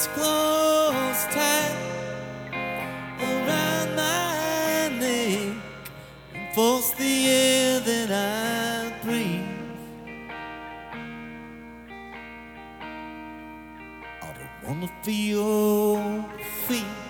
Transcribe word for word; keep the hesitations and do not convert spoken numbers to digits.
hands close tight around my neck and force the air that I breathe. I don't wanna feel your feet